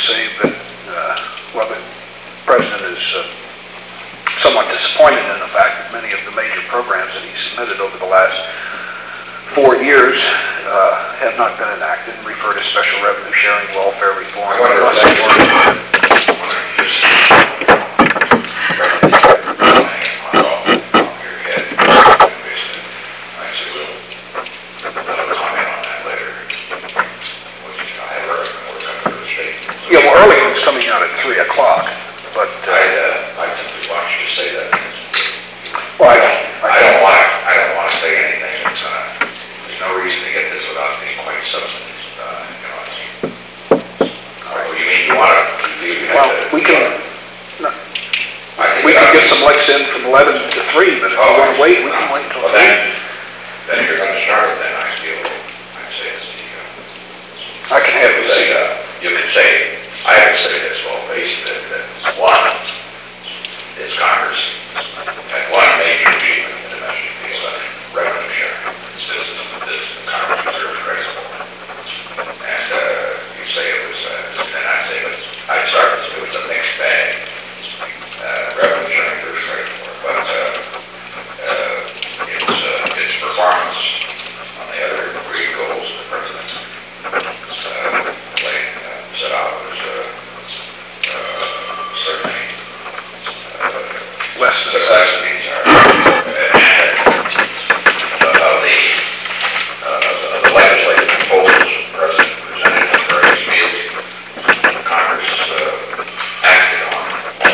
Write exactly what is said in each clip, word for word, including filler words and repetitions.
say that, uh, well, the President is uh, somewhat disappointed in the fact that many of the major programs that he submitted over the last four years uh, have not been enacted and refer to special revenue sharing, welfare reform. I wonder if that's Yeah, well, Earlington's coming out at three o'clock, but uh, I, uh, I simply want you to say that. well, I don't, I don't want, I don't want to say anything. It's, uh, there's no reason to get this without being quite substantive. Uh, you know, it's, oh, you mean you want to? You well, to, we can no, I think we can that- get some licks in from eleven to three, but if Oh, you want to wait, we can wait until well, three. then, then if you're going to start it, then I feel, I'd say it's the, uh, I can have you it say, say uh, you can say, I would say this, well, based that, that one is Congress, and one major achievement in domestic peace, uh, revenue sharing. It's business to business, Congress reserves credit for. And, uh, you say it was, uh, and I'd say, but I'd start with, it was a mixed bag. Uh, revenue sharing there's credit for, but, uh, uh, it's, uh, it's performance on the other three goals of the president. Uh, laid, uh, set out was, uh, uh, certainly, uh, less than success means are, uh, of the, uh, of the legislative proposals the president presented at various meetings, Congress, uh, acted on,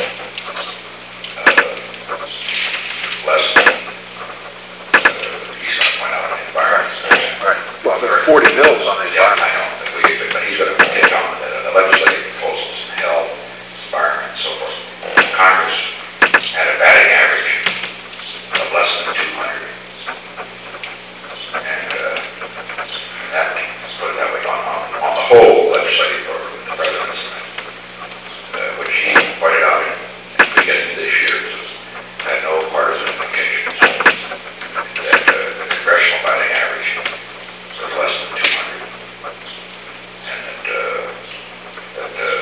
uh, less than, uh, he's going to point out the environment. right. Well, there are forty bills on the Yeah, environment. I know, but we, but he's going to take on the, the legislative proposals, health, environment, and so forth. Congress had a batting average of less than two hundred. And, uh, that, let's put it that way, on, on, on the whole legislative program, the president's, uh, which he pointed out in the beginning of this year, had no partisan implications. That, uh, the congressional batting average was less than two hundred. And that, uh, that, uh,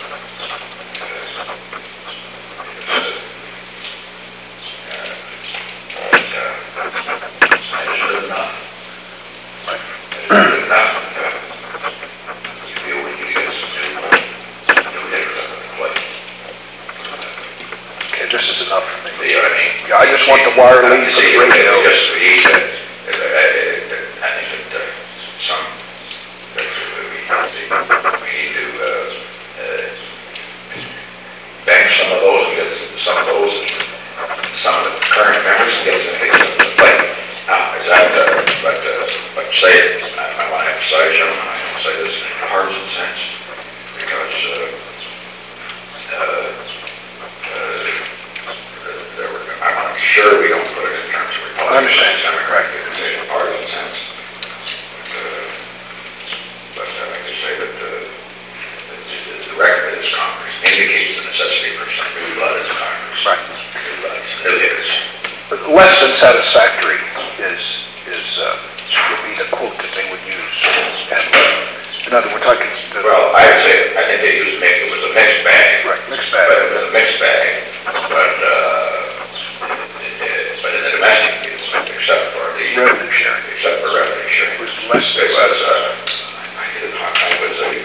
Okay, this is enough for me. you know what I mean? Yeah, I just want the wire leads See, for the radio. just, he said, uh, uh, I think that, uh, some, that we, we need to, uh, uh, bank some of those, because some of those, some of the current members get some things on the plate. Now, is that, uh, but, uh, but say it, I, I want to emphasize, you know, I want to say this in a partisan sense, because, uh, uh, uh, there were, I want to be sure we don't put it in terms of Republican. I understand. Democrat, you can say in a partisan sense. But, uh, but uh, I can say that, uh, that the, the record of this Congress indicates the necessity for some new blood in Congress. Right. New blood, new hitters. But less than satisfactory is, is, uh, would be the quote that they would use. And, uh, in other words, I can... Well, I would say, I think they used make, it was a mixed bag. Right, mixed bag. But it was a mixed bag, but, uh, it, it, but in the domestic, it's except for the... Revenue sharing. Except for revenue sharing. It was less It than was, uh, I did not, I would say,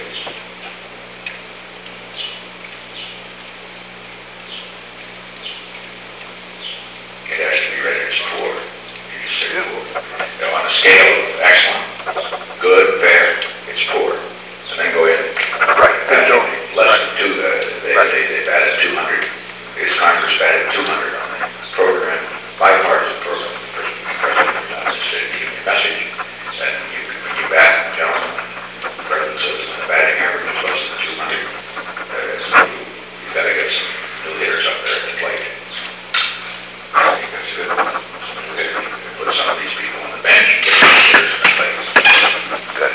it has to be rated as poor. You just say poor. You know, on a scale of excellent, good, fair, it's poor. So then go in. Right, then go. Less than two, uh, they, they, they've added two hundred. Is Congress added two hundred on the program, bipartisan program, for President United States, keep your message. And you, when you back, gentlemen, the President says the batting average is less than two hundred. Uh, so you, you've got to get some new hitters up there at the plate. I think that's good. Good. Put some of these people on the bench and get some hitters in the plate. Good.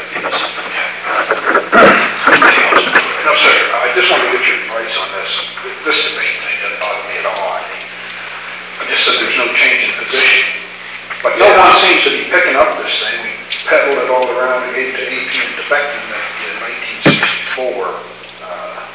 No, sir, I just want to get your advice on this. This debate thing doesn't bother me at all. I mean, I just said there's no change in position. But no one seems to be picking up this thing. We peddled it all around and gave it to A P and Defecting in nineteen sixty-four. Uh,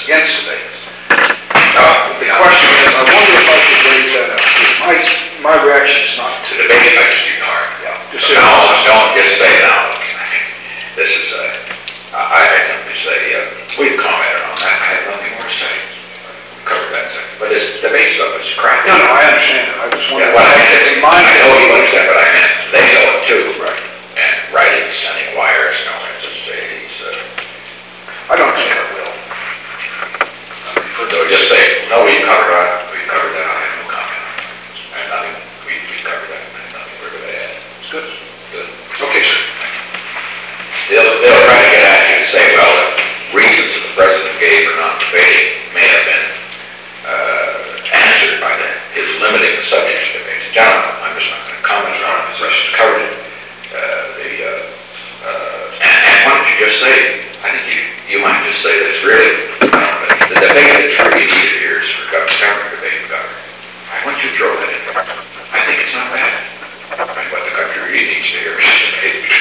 against debate. Uh, the question is, I wonder if I could raise that up. My, my reaction is not To to debate it, I just do hard. Yeah, just So say- now, don't just say now, this is, uh, I, I simply say, uh, we've commented on that, I have nothing more to say. Cover that, thing. But this debate stuff is crap. No, no, I understand it. I just Yeah, wonder. well, I mean, in my I know you case- understand, but I meant, they know it too. Right. And writing, sending wires, no, it's just say, it's, uh, I don't think I will. I mean, for- so just say, no, we've covered that, we've covered that, I have no comment. I have nothing, we, we covered that, I have nothing further to add. It's good. Good. Okay, sir. They'll, they'll try to get at you and say, well, the reasons that the president gave for not debating may have been, uh, answered by the, his limiting the subject to debate. Gentlemen, I'm just not gonna comment on it, because I just covered it. Uh, the, uh, uh, and, and why don't you just say, I think you, you might just say that it's really, uh, the debate that's really needed here is for government, government debate with government. I want you to throw that in there. I think it's not bad. What the country really needs to hear is debate.